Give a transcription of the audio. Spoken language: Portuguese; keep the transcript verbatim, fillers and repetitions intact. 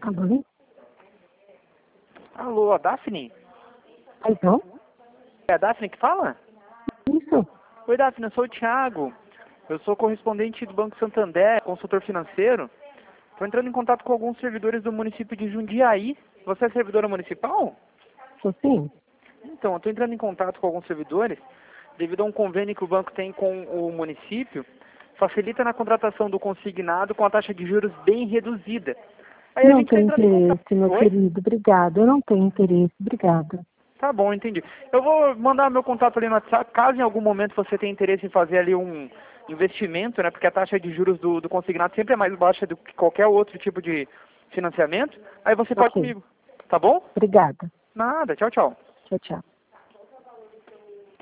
Alô? Alô, a Daphne? Então? É a Daphne que fala? Isso. Oi, Daphne, eu sou o Thiago. Eu sou correspondente do Banco Santander, consultor financeiro. Estou entrando em contato com alguns servidores do município de Jundiaí. Você é servidora municipal? Sou sim. Então, eu estou entrando em contato com alguns servidores devido a um convênio que o banco tem com o município, facilita na contratação do consignado com a taxa de juros bem reduzida. Aí a Não gente está tenho entrando em contato. interesse, meu Oi? querido. Obrigado. Eu não tenho interesse. Obrigada. Tá bom, entendi. Eu vou mandar meu contato ali no WhatsApp, caso em algum momento você tenha interesse em fazer ali um investimento, né? Porque a taxa de juros do, do consignado sempre é mais baixa do que qualquer outro tipo de financiamento. Aí você pode Ok. comigo, tá bom? Obrigada. Nada, tchau, tchau. Tchau, tchau.